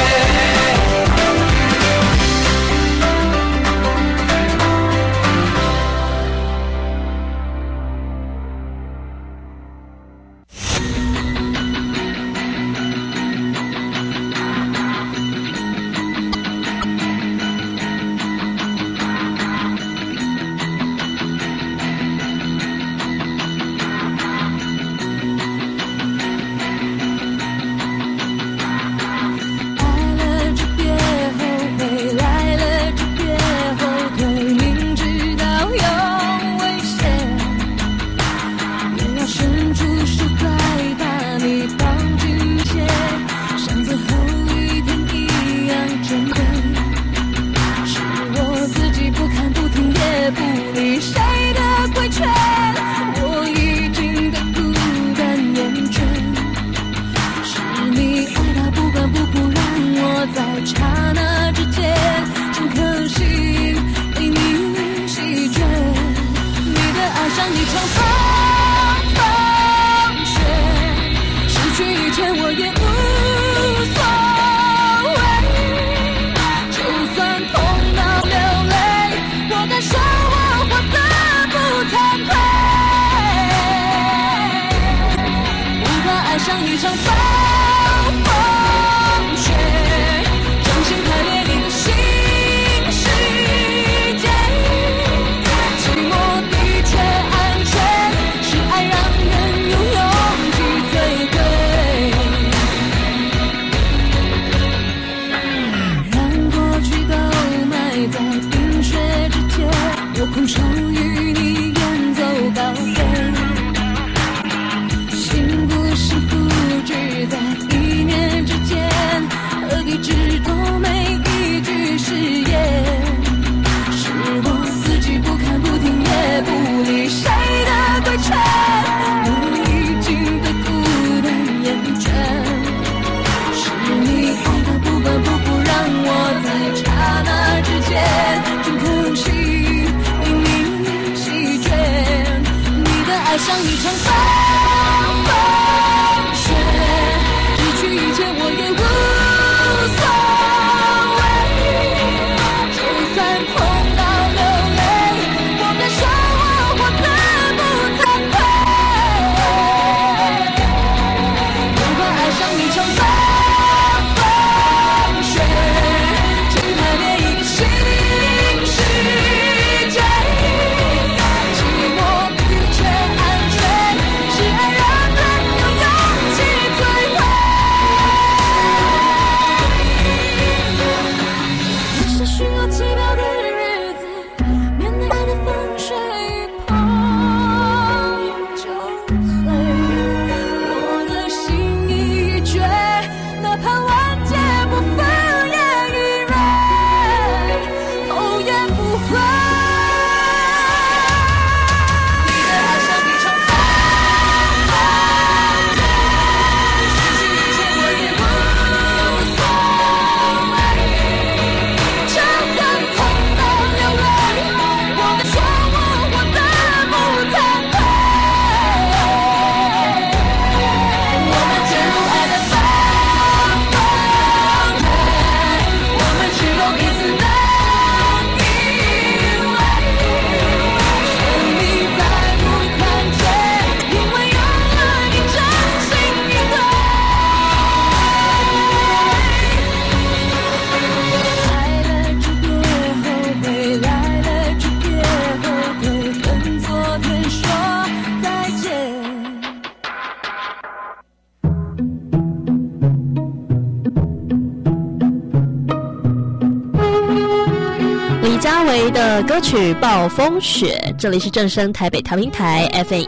嘉维的歌曲《暴风雪》，这里是正声台北调频台 FM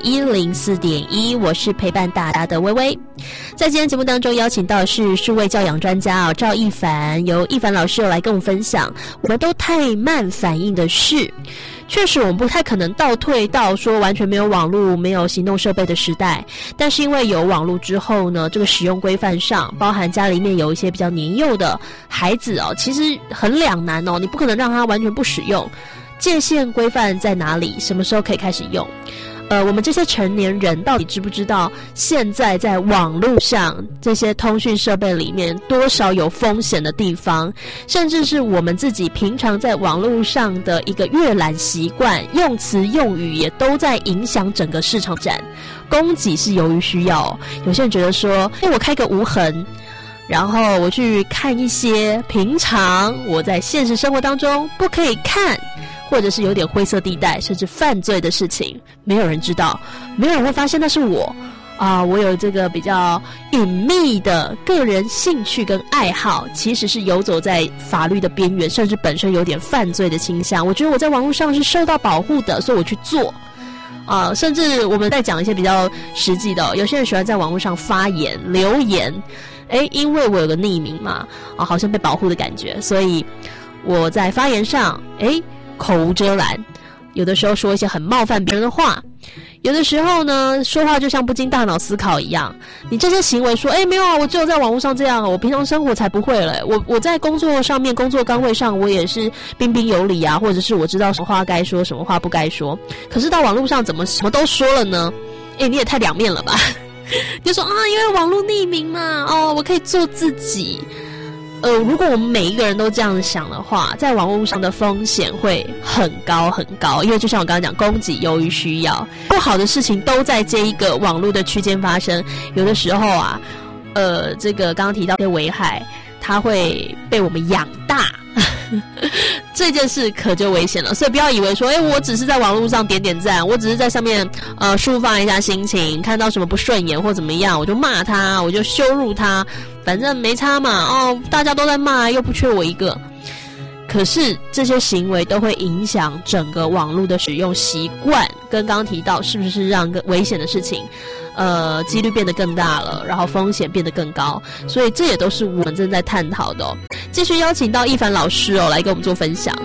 104.1，我是陪伴大家的微微。在今天节目当中邀请到的是数位教养专家赵一凡，由一凡老师来跟我们分享我们都太慢反应的事。 确实我们不太可能倒退到说完全没有网络、没有行动设备的时代，但是因为有网络之后呢，这个使用规范上，包含家里面有一些比较年幼的孩子哦，其实很两难哦，你不可能让他完全不使用，界限规范在哪里？什么时候可以开始用？我们这些成年人到底知不知道现在在网络上这些通讯设备里面多少有风险的地方，甚至是我们自己平常在网络上的一个阅览习惯、用词用语也都在影响整个市场展。供给是由于需要，有些人觉得说，我开个无痕，然后我去看一些平常我在现实生活当中不可以看，或者是有点灰色地带甚至犯罪的事情，没有人知道，没有人会发现那是我我有这个比较隐秘的个人兴趣跟爱好，其实是游走在法律的边缘，甚至本身有点犯罪的倾向。我觉得我在网络上是受到保护的，所以我去做甚至我们在讲一些比较实际的有些人喜欢在网络上发言留言，因为我有个匿名嘛好像被保护的感觉，所以我在发言上口无遮拦，有的时候说一些很冒犯别人的话，有的时候呢说话就像不经大脑思考一样。你这些行为说没有啊，我只有在网络上这样，我平常生活才不会了，我在工作上面工作岗位上我也是彬彬有礼啊，或者是我知道什么话该说什么话不该说，可是到网络上怎么什么都说了呢？你也太两面了吧就说因为网络匿名嘛我可以做自己。如果我们每一个人都这样想的话，在网络上的风险会很高很高，因为就像我刚刚讲，供给由于需要，不好的事情都在这一个网络的区间发生。有的时候这个刚刚提到的危害，它会被我们养大这件事可就危险了。所以不要以为说我只是在网络上点点赞，我只是在上面抒发一下心情，看到什么不顺眼或怎么样我就骂他，我就羞辱他，反正没差嘛大家都在骂，又不缺我一个。可是这些行为都会影响整个网络的使用习惯，跟刚刚提到是不是让更危险的事情几率变得更大了，然后风险变得更高，所以这也都是我们正在探讨的继续邀请到一凡老师来跟我们做分享。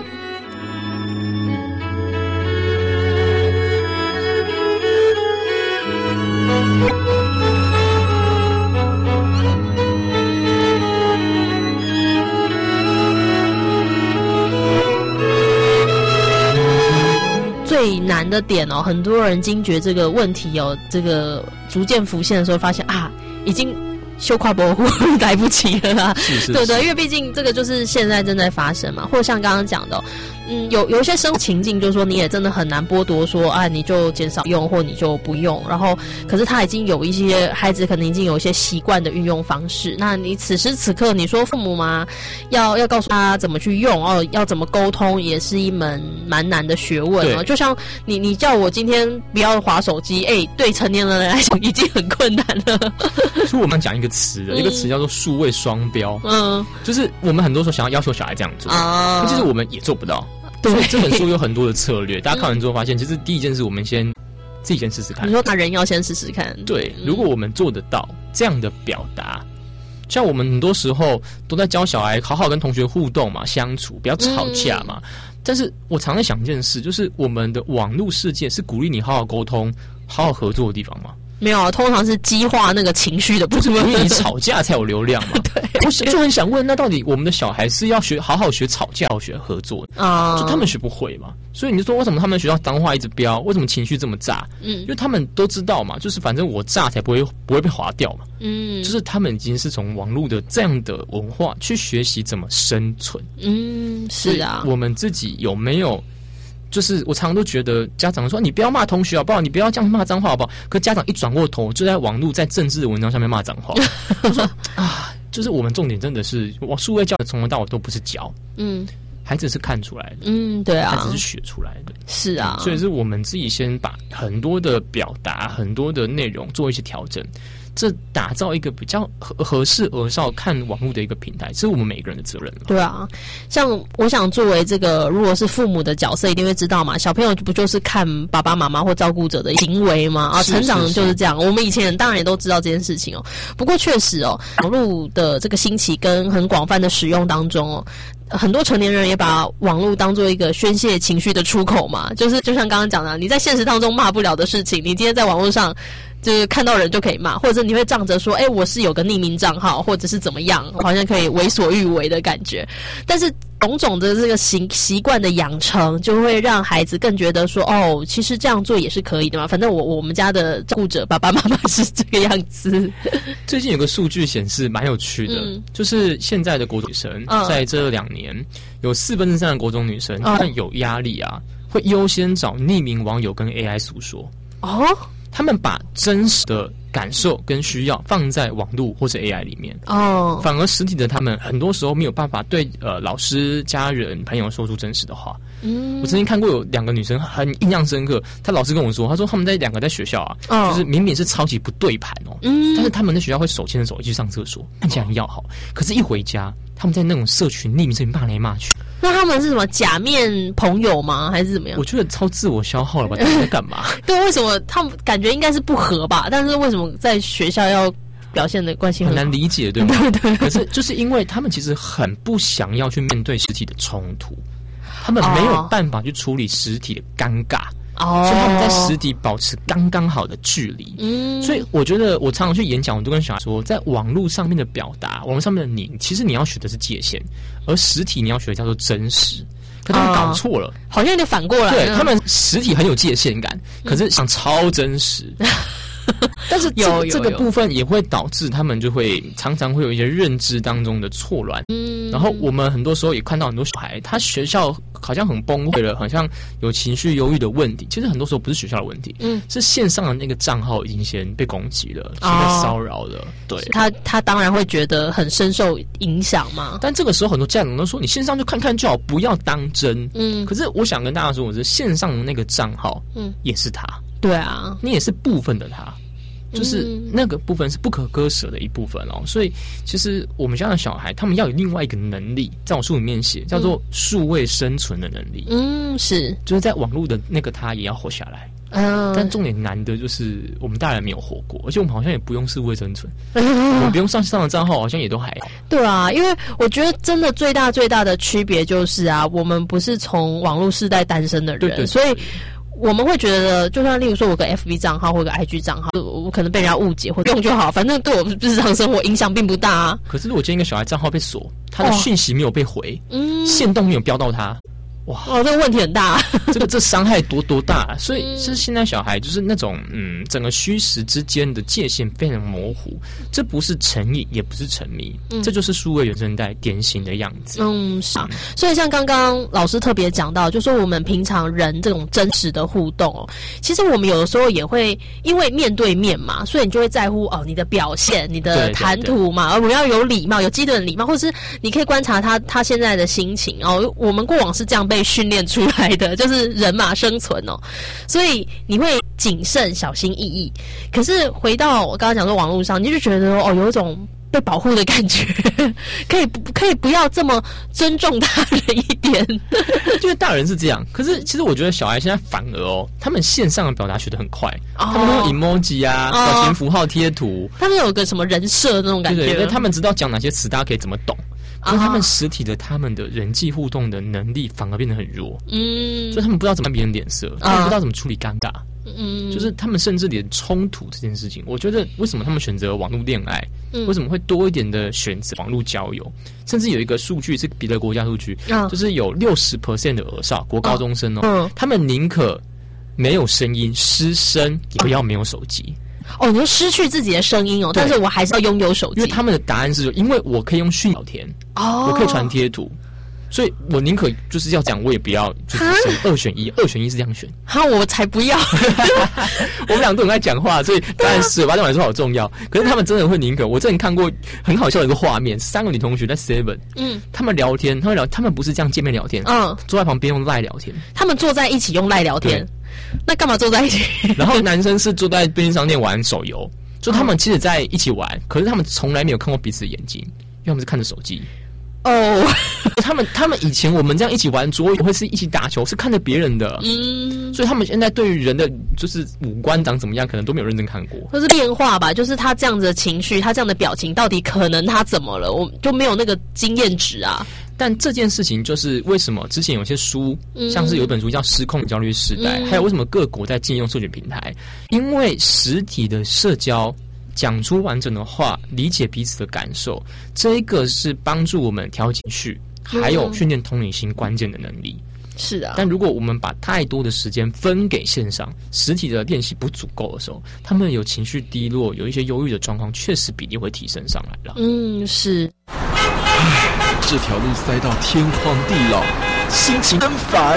最难的点很多人惊觉这个问题这个逐渐浮现的时候，发现已经羞跨模糊来不及了啦。是对对，因为毕竟这个就是现在正在发生嘛，或者像刚刚讲的有一些生活情境，就是说你也真的很难剥夺说你就减少用或你就不用，然后可是他已经有一些孩子可能已经有一些习惯的运用方式，那你此时此刻你说父母嘛要告诉他怎么去用要怎么沟通，也是一门蛮难的学问就像你叫我今天不要滑手机对成年人来讲已经很困难了所以我们讲一个词的一个词叫做数位双标就是我们很多时候想要求小孩这样做其实我们也做不到。所以这本书有很多的策略大家看完之后发现其实第一件事我们自己先试试看。 你说人要先试试看。 对，如果我们做得到这样的表达，像我们很多时候都在教小孩好好跟同学互动嘛，相处不要吵架嘛但是我常在想一件事，就是我们的网络世界是鼓励你好好沟通好好合作的地方吗？ 没有通常是激化那个情绪的部分， 因为你吵架才有流量嘛对，我就很想问，那到底我们的小孩是要好好学吵架，好好学合作就他们学不会嘛？所以你就说为什么他们学校脏话一直飙，为什么情绪这么炸因为他们都知道嘛，就是反正我炸才不会被划掉嘛就是他们已经是从网络的这样的文化去学习怎么生存是啊， 我们自己有没有就是我常常都觉得家长说你不要骂同学好不好，你不要这样骂脏话好不好，可家长一转过头就在网络在政治的文章上面骂脏话我说就是我们重点真的是数位教育从头到尾都不是教孩子是看出来的对啊， 孩子是学出来的是啊所以是我们自己先把很多的表达很多的内容做一些调整，这打造一个比较合适儿少看网络的一个平台，这是我们每个人的责任。 对啊，像我想作为这个如果是父母的角色一定会知道嘛，小朋友不就是看爸爸妈妈或照顾者的行为吗成长就是这样，我们以前当然也都知道这件事情不过确实网络的这个兴起跟很广泛的使用当中很多成年人也把网络当做一个宣泄情绪的出口嘛，就像刚刚讲的，你在现实当中骂不了的事情，你今天在网络上就是看到人就可以骂，或者你会仗着说，我是有个匿名账号，或者是怎么样，好像可以为所欲为的感觉。但是种种的这个习惯的养成，就会让孩子更觉得说，其实这样做也是可以的嘛。反正我们家的照顾者爸爸妈妈是这个样子。 最近有个数据显示蛮有趣的，就是现在的国中女生在这2年，有3/4的国中女生，她们有压力啊，会优先找匿名网友跟 AI 诉说。他们把真实的感受跟需要放在网络或者 AI 里面，反而实体的他们很多时候没有办法对老师、家人、朋友说出真实的话。我曾经看过有2个女生很印象深刻，她老师跟我说，她说他们2个在学校就是明明是超级不对盘但是他们在学校会手牵着手一起上厕所，看起来很要好，可是一回家，他们在那种社群匿名社群骂来骂去。 那他们是什么假面朋友吗？还是怎么样？ 我觉得超自我消耗了吧？他们在干嘛？ 对，为什么他们感觉应该是不合吧？但是为什么在学校要表现的关系很难理解，对吗？对。可是就是因为他们其实很不想要去面对实体的冲突，他们没有办法去处理实体的尴尬。所以他们在实体保持刚刚好的距离。所以我觉得我常常去演讲，我都跟小孩说，在网络上面的表达，网络上面的你，其实你要学的是界限，而实体你要学的叫做真实。可他们搞错了， 好像有点反过来。 对，他们实体很有界限感，可是想超真实。但是这个部分也会导致他们就会常常会有一些认知当中的错乱。然后我们很多时候也看到很多小孩，他学校好像很崩溃了，好像有情绪忧郁的问题。其实很多时候不是学校的问题，是线上的那个账号已经先被攻击了，先被骚扰了。对， 他当然会觉得很深受影响嘛。 但这个时候很多家长都说，你线上就看看就好，不要当真。可是我想跟大家说，我是线上的那个账号，也是他。 对啊， 你也是部分的他。就是那个部分是不可割舍的一部分所以其实我们家的小孩他们要有另外一个能力，在我书里面写叫做数位生存的能力。 是， 就是在网络的那个他也要活下来。但重点难的就是我们大人没有活过，而且我们好像也不用数位生存，我们不用上的账号好像也都还好。 对啊，因为我觉得真的最大的区别就是我们不是从网络世代诞生的人，对，所以我们会觉得，就像例如说我有个 FB 账号或者个 IG 账号，我可能被人家误解或用就好，反正对我日常生活影响并不大啊。 可是如果今天一个小孩账号被锁，他的讯息没有被回，限动没有标到他，哇， 这个问题很大， 这伤害多大？所以是现在小孩就是那种整个虚实之间的界限非常模糊，这不是成瘾，也不是沉迷，这就是数位原生代典型的样子。 是。所以像刚刚老师特别讲到，就说我们平常人这种真实的互动其实我们有的时候也会因为面对面嘛，所以你就会在乎你的表现、你的谈吐嘛，而我们要有礼貌，有基本的礼貌，或是你可以观察他现在的心情我们过往是这样被训练出来的，就是人嘛生存所以你会谨慎小心翼翼。可是回到我刚刚讲说网络上，你就觉得有一种被保护的感觉，可以不要这么尊重他人一点。 就是大人是这样，可是其实我觉得小孩现在反而他们线上的表达学得很快，他们用 emoji 表情符号贴图， 他们有个什么人设那种感觉， 对，他们知道讲哪些词大家可以怎么懂。可是他们实体的他们的人际互动的能力反而变得很弱，所以他们不知道怎么看别人脸色，他们不知道怎么处理尴尬，就是他们甚至连冲突这件事情，我觉得为什么他们选择网络恋爱，为什么会多一点的选择网络交友，甚至有一个数据是别的国家数据，就是有60% 的儿少国高中生他们宁可没有声音失声，也不要没有手机。 你会失去自己的声音但是我还是要拥有手机。 因为他们的答案是，因为我可以用讯聊天，我可以传贴图，所以我宁可就是要讲，我也不要就是2选1，2选1是这样选。 我才不要。 我们俩都很爱讲话，所以当然是吧，对我来说好重要。可是他们真的会宁可，我之前看过很好笑的一个画面，3个女同学在 Seven，他们聊天，他们不是这样见面聊天，坐在旁边用赖聊天， 他们坐在一起用赖聊天。那干嘛坐在一起？ 然后男生是坐在便利商店玩手游，就他们其实在一起玩，可是他们从来没有看过彼此的眼睛，因为他们是看着手机。他们以前我们这样一起玩桌游，会是一起打球，是看着别人的，所以他们现在对于人的就是五官长怎么样，可能都没有认真看过， 或是变化吧，就是他这样子的情绪，他这样的表情，到底可能他怎么了？我就没有那个经验值啊。 但这件事情就是为什么之前有些书，像是有一本书叫《失控焦虑时代》，还有为什么各国在禁用社群平台，因为实体的社交讲出完整的话，理解彼此的感受，这一个是帮助我们调情绪，还有训练同理心关键的能力。 是的， 但如果我们把太多的时间分给线上，实体的练习不足够的时候，他们有情绪低落，有一些忧郁的状况，确实比例会提升上来了。 是。 这条路塞到天荒地老，心情真烦。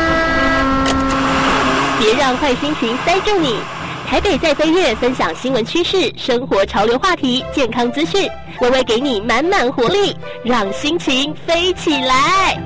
别让坏心情塞住你。台北在飞跃，分享新闻趋势、生活潮流话题、健康资讯，微微给你满满活力，让心情飞起来。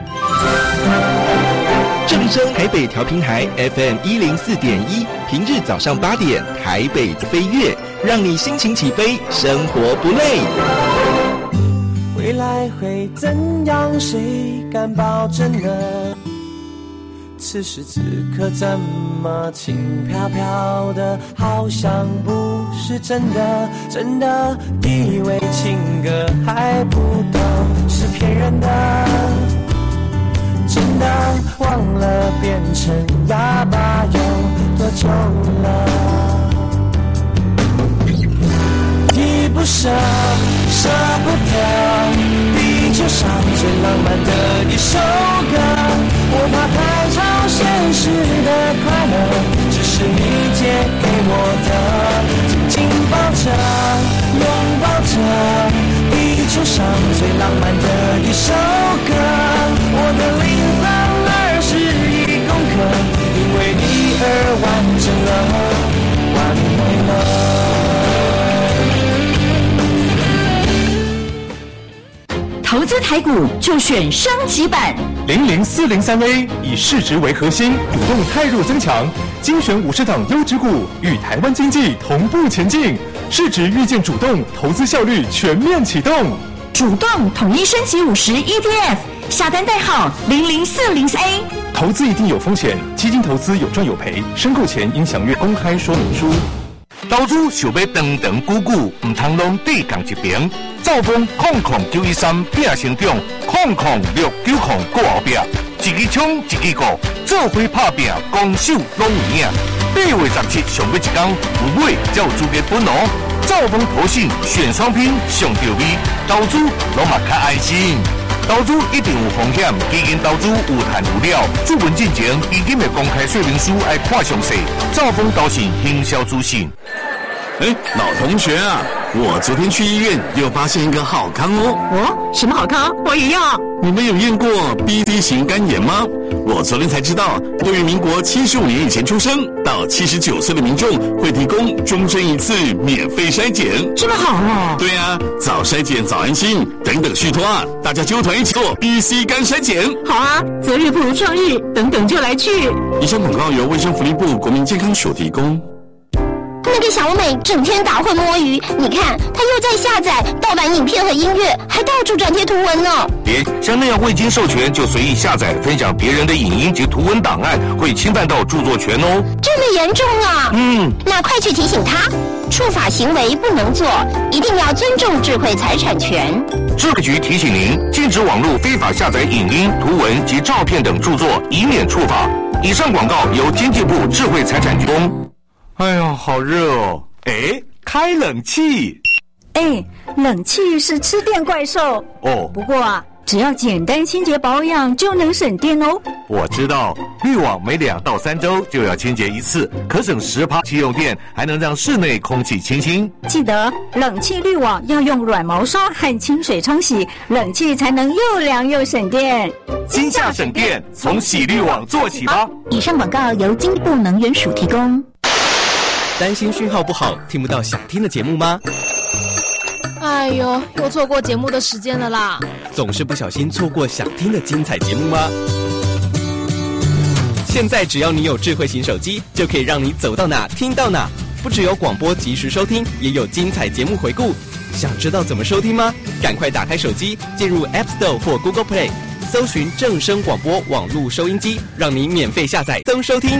正声台北调频台 FM104.1，平日早上8点，台北飞跃，让你心情起飞，生活不累。 未来会怎样？谁敢保证呢？此时此刻怎么轻飘飘的，好像不是真的，真的以为情歌还不懂是骗人的，真的忘了变成哑巴有多久了，依不舍，舍不得，地球上最浪漫的一首歌，我怕太超现实的快乐，只是你借给我的，紧紧抱着，拥抱着，地球上最浪漫的一首歌，我的灵魂21公克，因为你而完整了，完美了。 投资台股就选升级版 00403A，以市值为核心，主动态入增强，精选50档优质股，与台湾经济同步前进，市值预见主动，投资效率全面启动， 主动统一升级50 ETF， 下单代号00403A。 投资一定有风险，基金投资有赚有赔，申购前应详阅公开说明书。 投资想要长长久久，唔通拢对共一边。兆丰00913拼成长，00690过后壁，一支枪一支鼓，做伙拍拼，攻守拢有影。8月17上尾一天，有买才有资格分哦。兆丰投信选双拼上到位，投资拢嘛较安心。投资一定有风险，基金投资有赚有了。注文进前，基金的公开说明书要看详细。兆丰投信行销资讯。 老同学啊，我昨天去医院又发现一个好康哦。 什么好康？我也要。 你们有验过 BC 型肝炎吗？我昨天才知道，对于民国75年以前出生到79岁的民众，会提供终身1次免费筛检。 这么好哦？ 对啊，早筛检早安心，等等续托啊，大家揪团一起做 BC 肝筛检。 好啊，择日不如撞日，等等就来去。 以上广告由卫生福利部国民健康署提供。 那个小美整天打混摸鱼，你看她又在下载盗版影片和音乐，还到处转贴图文呢。 像那样未经授权就随意下载分享别人的影音及图文档案，会侵犯到著作权哦。 这么严重啊？那快去提醒她，触法行为不能做，一定要尊重智慧财产权。 智慧局提醒您，禁止网络非法下载影音、图文及照片等著作，以免触法。以上广告由经济部智慧财产局供。哎呀，好热哦！开冷气。 冷气是吃电怪兽哦。 不过啊，只要简单清洁保养就能省电哦。 我知道，滤网每2到3周就要清洁1次，可省10%汽用电，还能让室内空气清新。 记得冷气滤网要用软毛刷和清水冲洗，冷气才能又凉又省电。 今夏省电，从洗滤网做起吧。 以上广告由经济部能源署提供。 担心讯号不好，听不到想听的节目吗？ 哎呦，又错过节目的时间了啦！ 总是不小心错过想听的精彩节目吗？现在只要你有智慧型手机，就可以让你走到哪听到哪。不只有广播及时收听，也有精彩节目回顾。想知道怎么收听吗？赶快打开手机，进入 App Store 或 Google Play， 搜寻正声广播网络收音机，让你免费下载登收听。